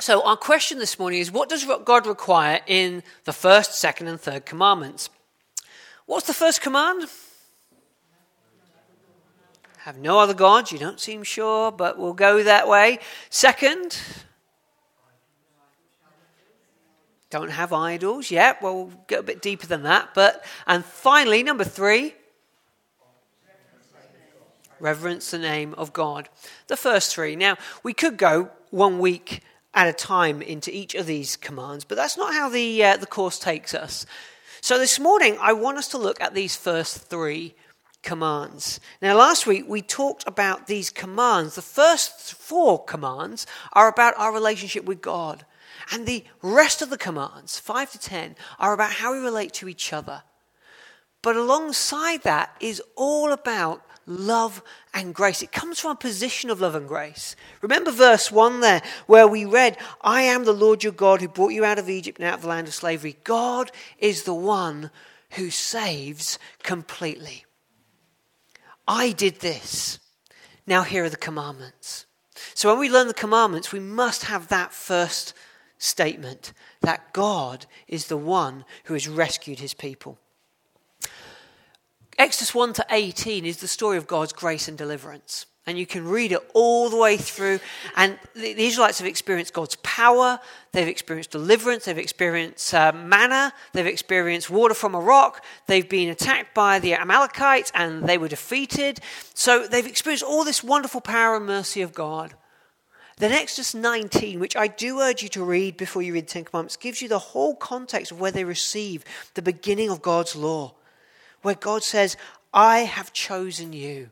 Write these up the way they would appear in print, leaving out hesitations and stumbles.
So our question this morning is, what does God require in the first, second, and third commandments? What's the first command? Have no other gods. You don't seem sure, but we'll go that way. Second, don't have idols. Yeah, well, we'll go a bit deeper than that. And finally, number 3, reverence the name of God. The first 3. Now, we could go 1 week at a time into each of these commands, but that's not how the course takes us. So this morning, I want us to look at these first 3 commands. Now, last week, we talked about these commands. The first 4 commands are about our relationship with God. And the rest of the commands, 5 to 10, are about how we relate to each other. But alongside that is all about love and grace. It comes from a position of love and grace. Remember verse 1 there, where we read, I am the Lord your God who brought you out of Egypt and out of the land of slavery. God is the one who saves completely. I did this. Now here are the commandments. So when we learn the commandments, we must have that first statement, that God is the one who has rescued his people. Exodus 1 to 18 is the story of God's grace and deliverance. And you can read it all the way through. And the Israelites have experienced God's power. They've experienced deliverance. They've experienced manna. They've experienced water from a rock. They've been attacked by the Amalekites and they were defeated. So they've experienced all this wonderful power and mercy of God. Then Exodus 19, which I do urge you to read before you read the Ten Commandments, gives you the whole context of where they receive the beginning of God's law. Where God says, I have chosen you.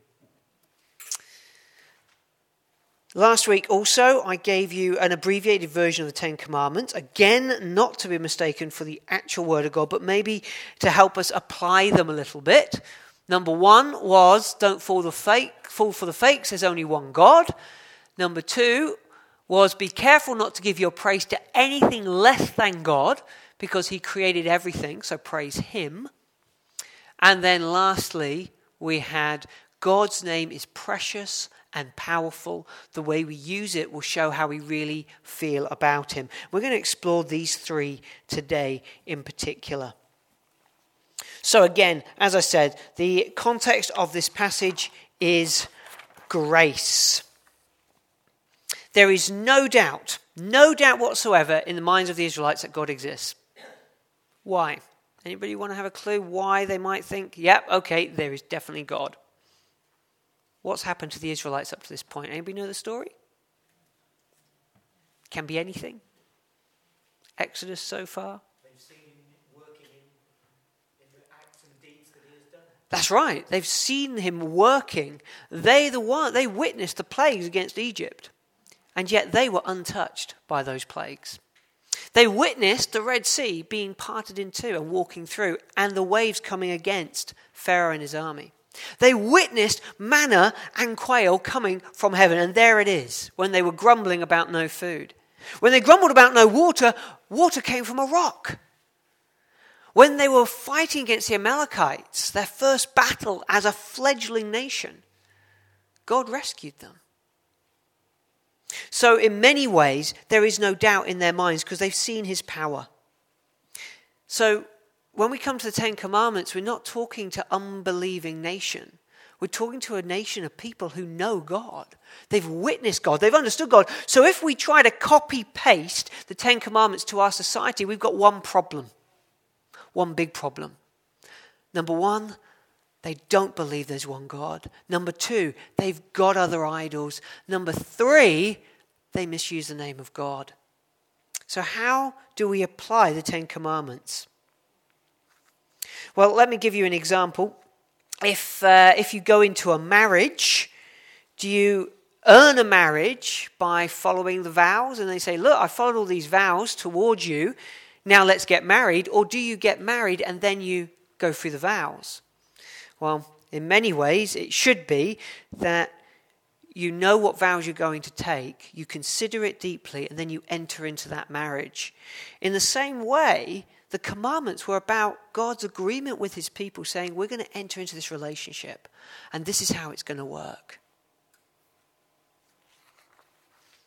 Last week also, I gave you an abbreviated version of the Ten Commandments. Again, not to be mistaken for the actual word of God, but maybe to help us apply them a little bit. Number 1 was, don't fall for the fakes, there's only one God. Number 2 was, be careful not to give your praise to anything less than God, because he created everything, so praise him. And then lastly, we had God's name is precious and powerful. The way we use it will show how we really feel about him. We're going to explore these 3 today in particular. So again, as I said, the context of this passage is grace. There is no doubt whatsoever in the minds of the Israelites that God exists. Why? Anybody want to have a clue why they might think, yep, okay, there is definitely God? What's happened to the Israelites up to this point? Anybody know the story? Can be anything. Exodus so far. They've seen him working in the acts and deeds that he has done. That's right. They've seen him working. They witnessed the plagues against Egypt. And yet they were untouched by those plagues. They witnessed the Red Sea being parted in two and walking through, and the waves coming against Pharaoh and his army. They witnessed manna and quail coming from heaven, and there it is, when they were grumbling about no food. When they grumbled about no water, water came from a rock. When they were fighting against the Amalekites, their first battle as a fledgling nation, God rescued them. So in many ways, there is no doubt in their minds because they've seen his power. So when we come to the Ten Commandments, we're not talking to unbelieving nation. We're talking to a nation of people who know God. They've witnessed God. They've understood God. So if we try to copy-paste the Ten Commandments to our society, we've got one problem. One big problem. Number one, they don't believe there's one God. Number two, they've got other idols. Number three, they misuse the name of God. So how do we apply the Ten Commandments? Well, let me give you an example. If you go into a marriage, do you earn a marriage by following the vows? And they say, look, I followed all these vows towards you. Now let's get married. Or do you get married and then you go through the vows? Well, in many ways, it should be that you know what vows you're going to take, you consider it deeply, and then you enter into that marriage. In the same way, the commandments were about God's agreement with his people, saying, we're going to enter into this relationship, and this is how it's going to work.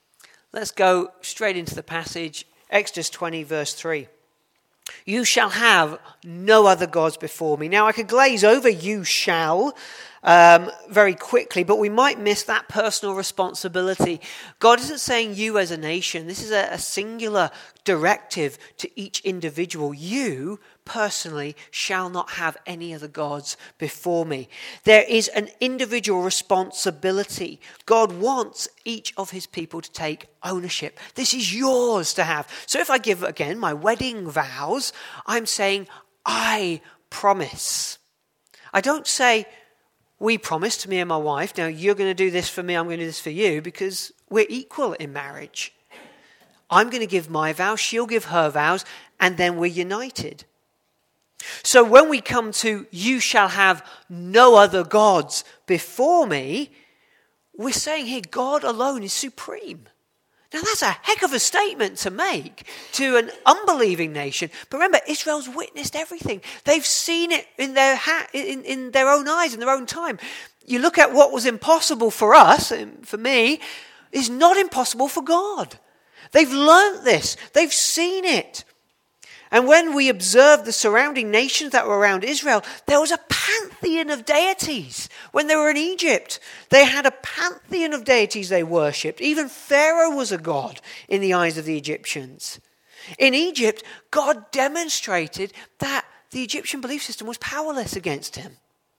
Let's go straight into the passage. Exodus 20, verse 3. You shall have no other gods before me. Now, I could glaze over you shall very quickly, but we might miss that personal responsibility. God isn't saying you as a nation. This is a singular directive to each individual. You personally shall not have any other gods before me. There is an individual responsibility. God wants each of his people to take ownership. This is yours to have. So if I give, again, my wedding vows, I'm saying, I promise. I don't say, we promise to me and my wife, now you're going to do this for me, I'm going to do this for you, because we're equal in marriage. I'm going to give my vows, she'll give her vows, and then we're united. So when we come to, you shall have no other gods before me, we're saying here, God alone is supreme. Now that's a heck of a statement to make to an unbelieving nation. But remember, Israel's witnessed everything. They've seen it in their own eyes, in their own time. You look at what was impossible for us, and for me, is not impossible for God. They've learnt this. They've seen it. And when we observe the surrounding nations that were around Israel, there was a pantheon of deities. When they were in Egypt, they had a pantheon of deities they worshipped. Even Pharaoh was a god in the eyes of the Egyptians. In Egypt, God demonstrated that the Egyptian belief system was powerless against him.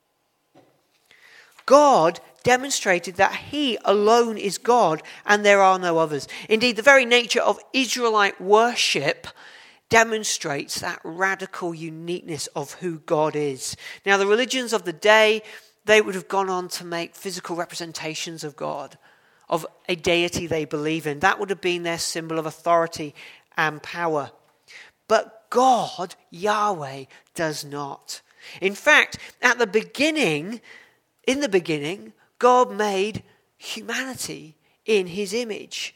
God demonstrated that he alone is God and there are no others. Indeed, the very nature of Israelite worship demonstrates that radical uniqueness of who God is. Now, the religions of the day, they would have gone on to make physical representations of God, of a deity they believe in. That would have been their symbol of authority and power. But God, Yahweh, does not. In fact, in the beginning, God made humanity in his image.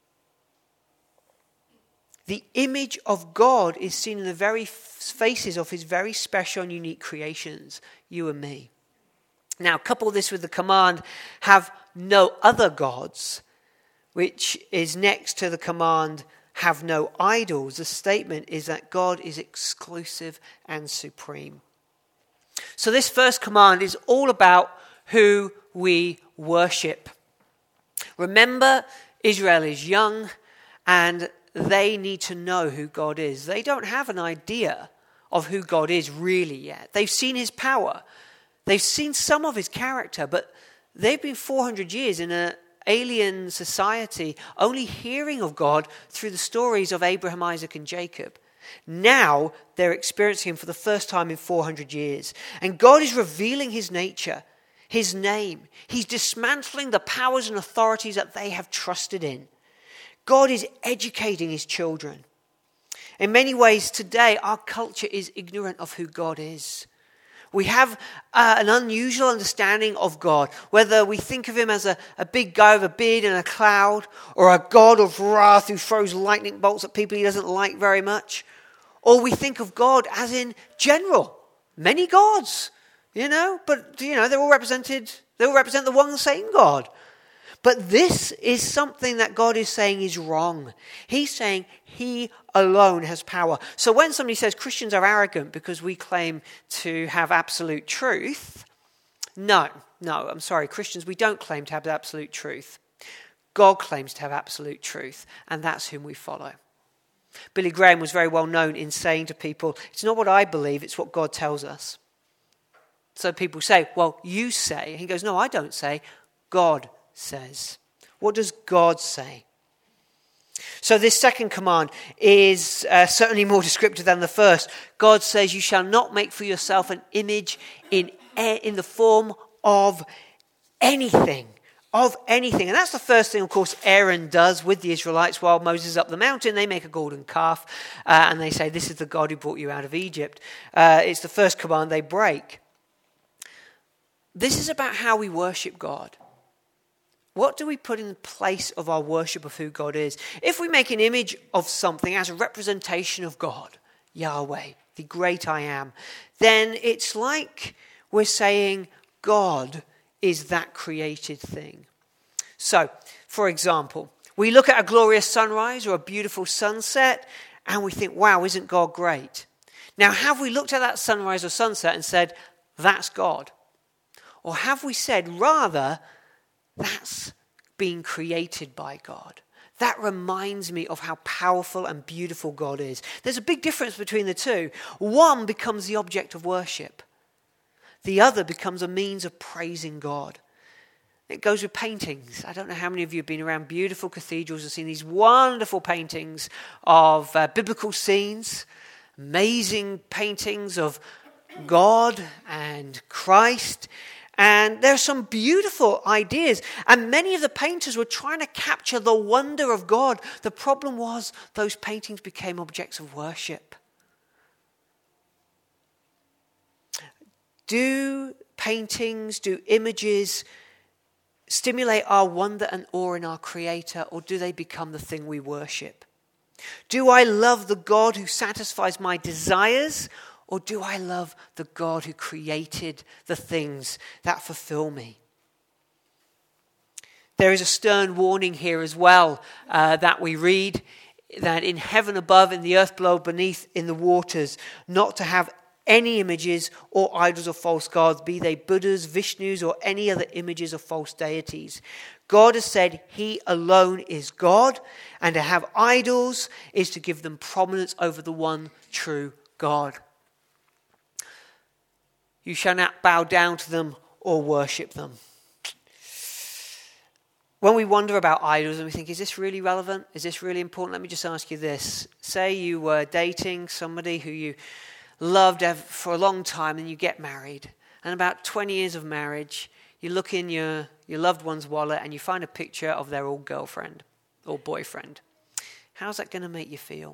The image of God is seen in the very faces of his very special and unique creations, you and me. Now, couple this with the command, have no other gods, which is next to the command, have no idols. The statement is that God is exclusive and supreme. So this first command is all about who we worship. Remember, Israel is young and they need to know who God is. They don't have an idea of who God is really yet. They've seen his power. They've seen some of his character, but they've been 400 years in an alien society, only hearing of God through the stories of Abraham, Isaac, and Jacob. Now they're experiencing him for the first time in 400 years. And God is revealing his nature, his name. He's dismantling the powers and authorities that they have trusted in. God is educating his children. In many ways today, our culture is ignorant of who God is. We have an unusual understanding of God, whether we think of him as a big guy with a beard and a cloud, or a God of wrath who throws lightning bolts at people he doesn't like very much, or we think of God as in general, many gods, but they all represent the one same God. But this is something that God is saying is wrong. He's saying he alone has power. So when somebody says Christians are arrogant because we claim to have absolute truth, no, I'm sorry, Christians, we don't claim to have absolute truth. God claims to have absolute truth, and that's whom we follow. Billy Graham was very well known in saying to people, it's not what I believe, it's what God tells us. So people say, well, you say. He goes, no, I don't say, God says. What does God say? So this second command is certainly more descriptive than the first. God says, you shall not make for yourself an image in the form of anything. Of anything. And that's the first thing, of course, Aaron does with the Israelites while Moses is up the mountain. They make a golden calf and they say, this is the God who brought you out of Egypt. It's the first command they break. This is about how we worship God. What do we put in place of our worship of who God is? If we make an image of something as a representation of God, Yahweh, the great I am, then it's like we're saying God is that created thing. So, for example, We look at a glorious sunrise or a beautiful sunset and we think, wow, isn't God great? Now, have we looked at that sunrise or sunset and said, that's God? Or have we said, rather, that's being created by God? That reminds me of how powerful and beautiful God is. There's a big difference between the two. One becomes the object of worship. The other becomes a means of praising God. It goes with paintings. I don't know how many of you have been around beautiful cathedrals and seen these wonderful paintings of biblical scenes, amazing paintings of God and Christ. And there are some beautiful ideas. And many of the painters were trying to capture the wonder of God. The problem was those paintings became objects of worship. Do paintings, do images stimulate our wonder and awe in our Creator, or do they become the thing we worship? Do I love the God who satisfies my desires, or do I love the God who created the things that fulfill me? There is a stern warning here as well that we read, that in heaven above, in the earth below, beneath, in the waters, not to have any images or idols of false gods, be they Buddhas, Vishnus, or any other images of false deities. God has said he alone is God, and to have idols is to give them prominence over the one true God. You shall not bow down to them or worship them. When we wonder about idols and we think, is this really relevant? Is this really important? Let me just ask you this. Say you were dating somebody who you loved for a long time and you get married. And about 20 years of marriage, you look in your loved one's wallet and you find a picture of their old girlfriend or boyfriend. How's that going to make you feel?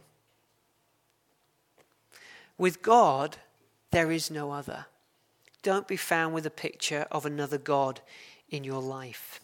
With God, there is no other. Don't be found with a picture of another God in your life.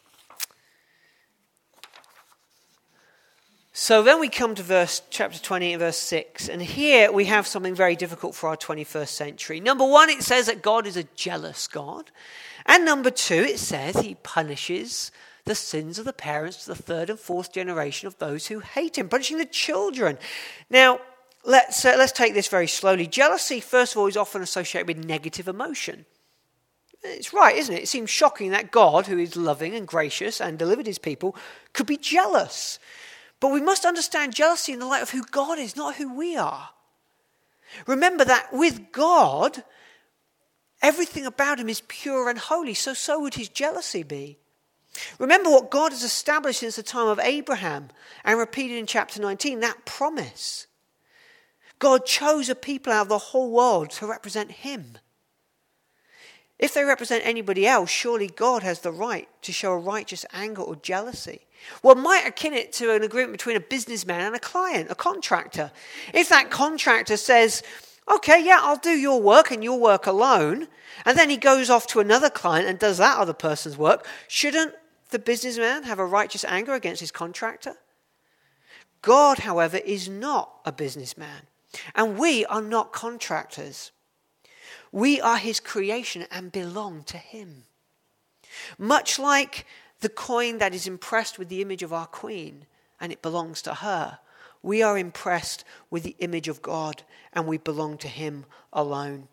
So then we come to chapter 20 and verse 6. And here we have something very difficult for our 21st century. Number one, it says that God is a jealous God. And number two, it says he punishes the sins of the parents to the third and fourth generation of those who hate him, punishing the children. Now, let's take this very slowly. Jealousy, first of all, is often associated with negative emotion. It's right, isn't it? It seems shocking that God, who is loving and gracious and delivered his people, could be jealous. But we must understand jealousy in the light of who God is, not who we are. Remember that with God, everything about him is pure and holy, so would his jealousy be. Remember what God has established since the time of Abraham and repeated in chapter 19, that promise. God chose a people out of the whole world to represent him. If they represent anybody else, surely God has the right to show a righteous anger or jealousy. One might akin it to an agreement between a businessman and a client, a contractor. If that contractor says, okay, yeah, I'll do your work and your work alone, and then he goes off to another client and does that other person's work, shouldn't the businessman have a righteous anger against his contractor? God, however, is not a businessman, and we are not contractors. We are his creation and belong to him. Much like the coin that is impressed with the image of our queen, and it belongs to her, we are impressed with the image of God, and we belong to him alone.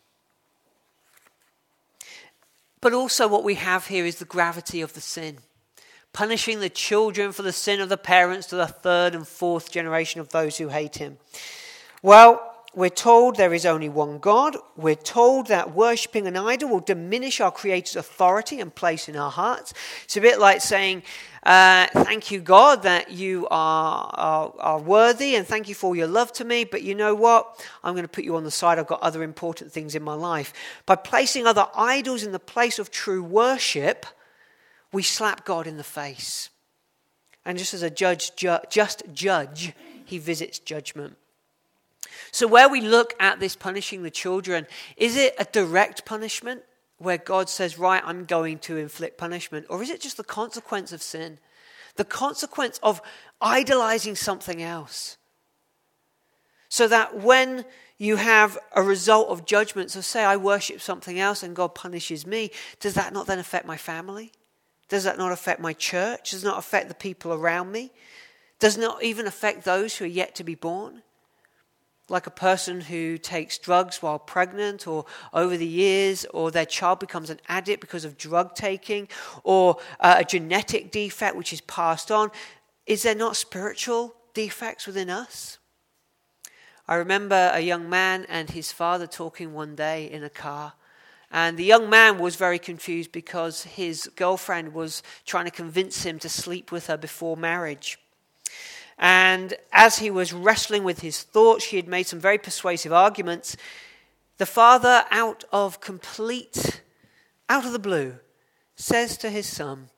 But also what we have here is the gravity of the sin. Punishing the children for the sin of the parents to the third and fourth generation of those who hate him. Well, we're told there is only one God. We're told that worshipping an idol will diminish our Creator's authority and place in our hearts. It's a bit like saying, thank you, God, that you are worthy, and thank you for your love to me, but you know what? I'm going to put you on the side. I've got other important things in my life. By placing other idols in the place of true worship, we slap God in the face. And just as a just judge, he visits judgment. So where we look at this punishing the children, is it a direct punishment where God says, right, I'm going to inflict punishment? Or is it just the consequence of sin? The consequence of idolizing something else? So that when you have a result of judgment, so say I worship something else and God punishes me, does that not then affect my family? Does that not affect my church? Does it not affect the people around me? Does it not even affect those who are yet to be born? Like a person who takes drugs while pregnant or over the years, or their child becomes an addict because of drug taking, or a genetic defect which is passed on. Is there not spiritual defects within us? I remember a young man and his father talking one day in a car. And the young man was very confused because his girlfriend was trying to convince him to sleep with her before marriage. And as he was wrestling with his thoughts, she had made some very persuasive arguments. The father, out of the blue, says to his son,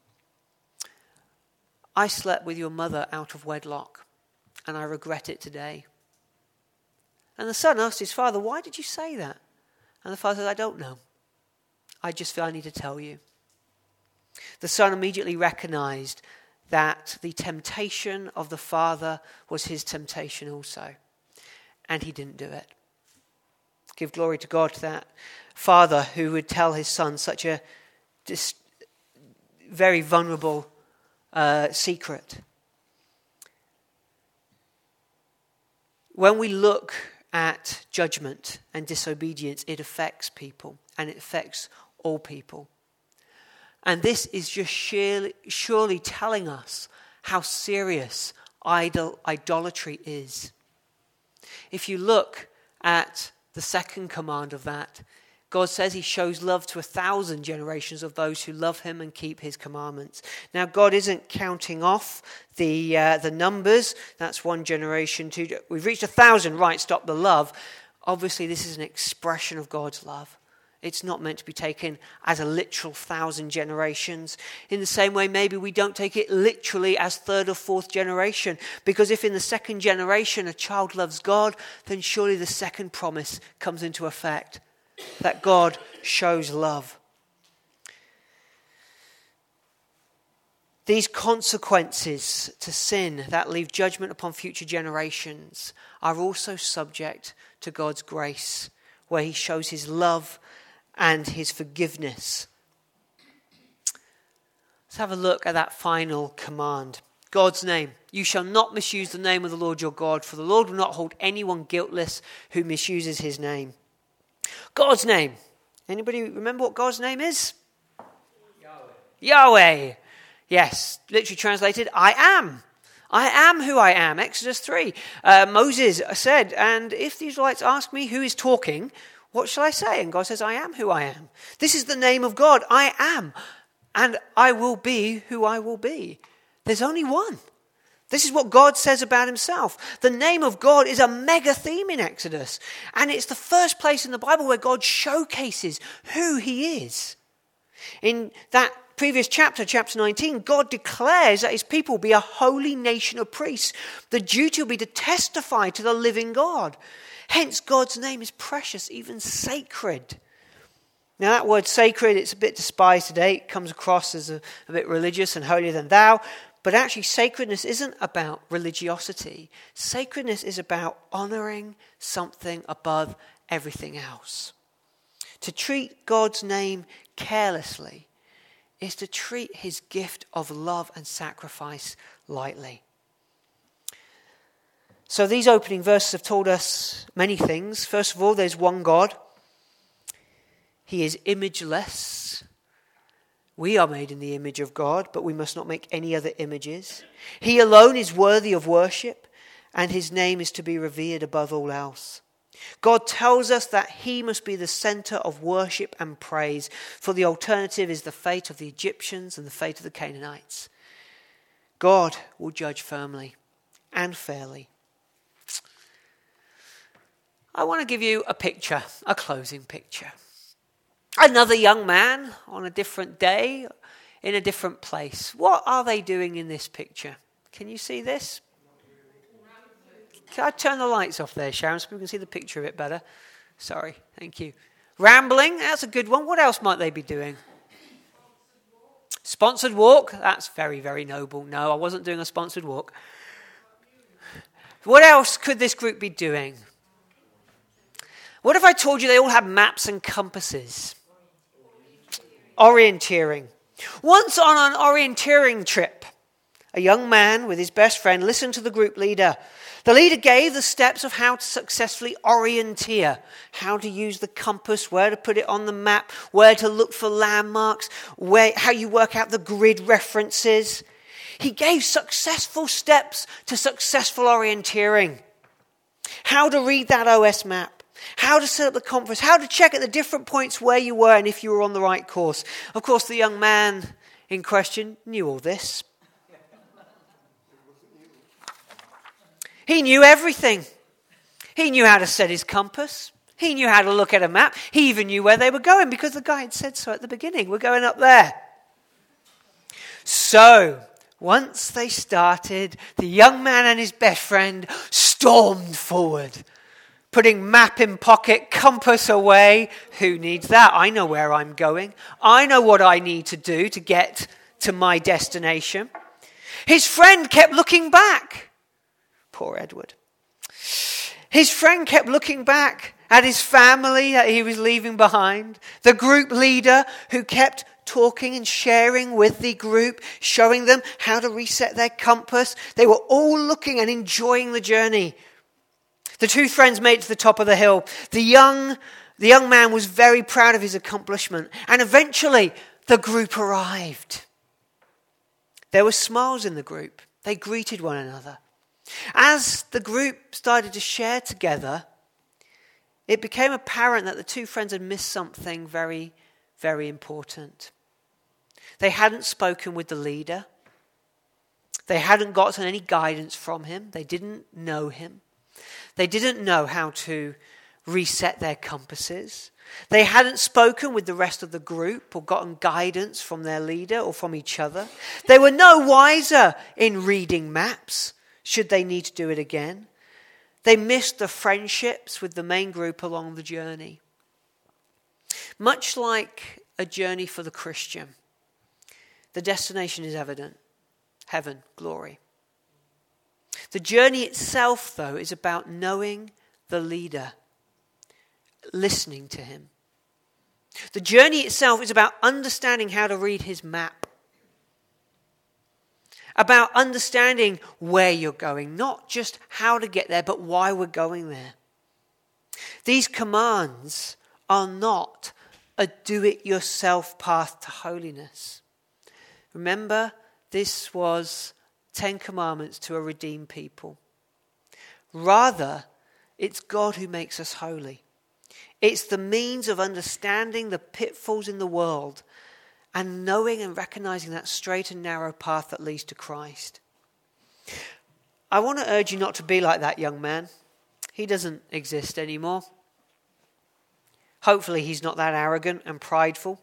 "I slept with your mother out of wedlock, and I regret it today." And the son asked his father, "Why did you say that?" And the father said, "I don't know. I just feel I need to tell you." The son immediately recognized that the temptation of the father was his temptation also. And he didn't do it. Give glory to God to that father who would tell his son such a very vulnerable secret. When we look at judgment and disobedience, it affects people, and it affects all people. And this is just surely telling us how serious idolatry is. If you look at the second command of that, God says he shows love to 1,000 generations of those who love him and keep his commandments. Now, God isn't counting off the numbers. That's one generation, two. We've reached 1,000, right, stop the love. Obviously, this is an expression of God's love. It's not meant to be taken as a literal 1,000 generations. In the same way, maybe we don't take it literally as third or fourth generation. Because if in the second generation a child loves God, then surely the second promise comes into effect. That God shows love. These consequences to sin that leave judgment upon future generations are also subject to God's grace, where he shows his love and his forgiveness. Let's have a look at that final command. God's name. You shall not misuse the name of the Lord your God, for the Lord will not hold anyone guiltless who misuses his name. God's name. Anybody remember what God's name is? Yahweh. Yes, literally translated, I am. I am who I am. Exodus 3. Moses said, and if the Israelites ask me who is talking, what shall I say? And God says, I am who I am. This is the name of God. I am. And I will be who I will be. There's only one. This is what God says about himself. The name of God is a mega theme in Exodus. And it's the first place in the Bible where God showcases who he is. In that previous chapter, chapter 19, God declares that his people will be a holy nation of priests. The duty will be to testify to the living God. Hence, God's name is precious, even sacred. Now, that word sacred, it's a bit despised today. It comes across as a bit religious and holier than thou. But actually, sacredness isn't about religiosity. Sacredness is about honoring something above everything else. To treat God's name carelessly is to treat his gift of love and sacrifice lightly. So these opening verses have told us many things. First of all, there's one God. He is imageless. We are made in the image of God, but we must not make any other images. He alone is worthy of worship, and his name is to be revered above all else. God tells us that he must be the center of worship and praise, for the alternative is the fate of the Egyptians and the fate of the Canaanites. God will judge firmly and fairly. I want to give you a picture, a closing picture. Another young man on a different day in a different place. What are they doing in this picture? Can you see this? Can I turn the lights off there, Sharon, so we can see the picture a bit better? Sorry, thank you. Rambling, that's a good one. What else might they be doing? Sponsored walk, that's very, very noble. No, I wasn't doing a sponsored walk. What else could this group be doing? What if I told you they all had maps and compasses? Orienteering. Once on an orienteering trip, a young man with his best friend listened to the group leader. The leader gave the steps of how to successfully orienteer, how to use the compass, where to put it on the map, where to look for landmarks, how you work out the grid references. He gave successful steps to successful orienteering. How to read that OS map, how to set up the compass, how to check at the different points where you were and if you were on the right course. Of course, the young man in question knew all this. He knew everything. He knew how to set his compass. He knew how to look at a map. He even knew where they were going because the guy had said so at the beginning. We're going up there. So, once they started, the young man and his best friend stormed forward, putting map in pocket, compass away. Who needs that? I know where I'm going. I know what I need to do to get to my destination. His friend kept looking back. Poor Edward. His friend kept looking back at his family that he was leaving behind. The group leader who kept talking and sharing with the group, showing them how to reset their compass. They were all looking and enjoying the journey. The two friends made it to the top of the hill. The young man was very proud of his accomplishment. And eventually, the group arrived. There were smiles in the group. They greeted one another. As the group started to share together, it became apparent that the two friends had missed something very, very important. They hadn't spoken with the leader. They hadn't gotten any guidance from him. They didn't know him. They didn't know how to reset their compasses. They hadn't spoken with the rest of the group or gotten guidance from their leader or from each other. They were no wiser in reading maps, should they need to do it again. They missed the friendships with the main group along the journey. Much like a journey for the Christian, the destination is evident. Heaven, glory. The journey itself, though, is about knowing the leader, listening to him. The journey itself is about understanding how to read his map, about understanding where you're going, not just how to get there, but why we're going there. These commands are not a do-it-yourself path to holiness. Remember, this was 10 commandments to a redeemed people. Rather, it's God who makes us holy. It's the means of understanding the pitfalls in the world and knowing and recognizing that straight and narrow path that leads to Christ. I want to urge you not to be like that young man. He doesn't exist anymore. Hopefully he's not that arrogant and prideful.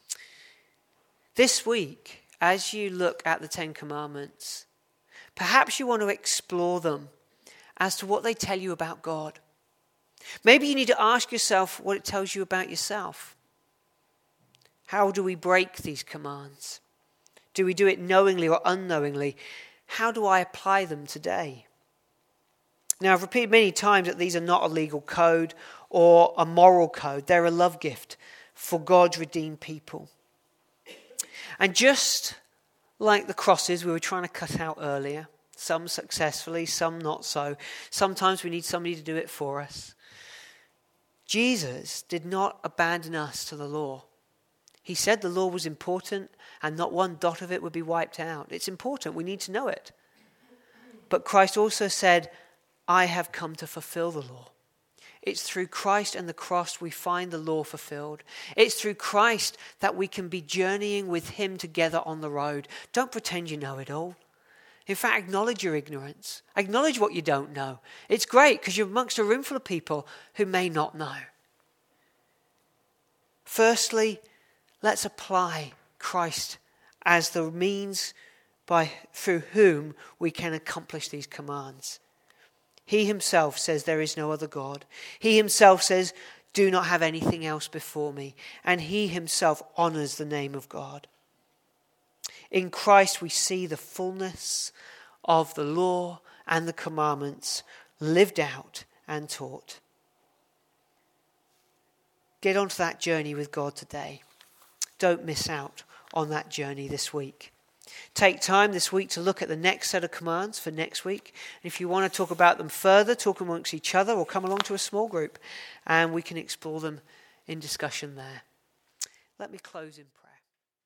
This week, as you look at the 10 Commandments, perhaps you want to explore them as to what they tell you about God. Maybe you need to ask yourself what it tells you about yourself. How do we break these commands? Do we do it knowingly or unknowingly? How do I apply them today? Now, I've repeated many times that these are not a legal code or a moral code. They're a love gift for God's redeemed people. And just like the crosses we were trying to cut out earlier, some successfully, some not so. Sometimes we need somebody to do it for us. Jesus did not abandon us to the law. He said the law was important and not one dot of it would be wiped out. It's important. We need to know it. But Christ also said, I have come to fulfill the law. It's through Christ and the cross we find the law fulfilled. It's through Christ that we can be journeying with him together on the road. Don't pretend you know it all. In fact, acknowledge your ignorance. Acknowledge what you don't know. It's great because you're amongst a room full of people who may not know. Firstly, let's apply Christ as the means through whom we can accomplish these commands. He himself says there is no other God. He himself says, do not have anything else before me. And he himself honors the name of God. In Christ we see the fullness of the law and the commandments lived out and taught. Get onto that journey with God today. Don't miss out on that journey this week. Take time this week to look at the next set of commands for next week. If you want to talk about them further, talk amongst each other or come along to a small group and we can explore them in discussion there. Let me close in prayer.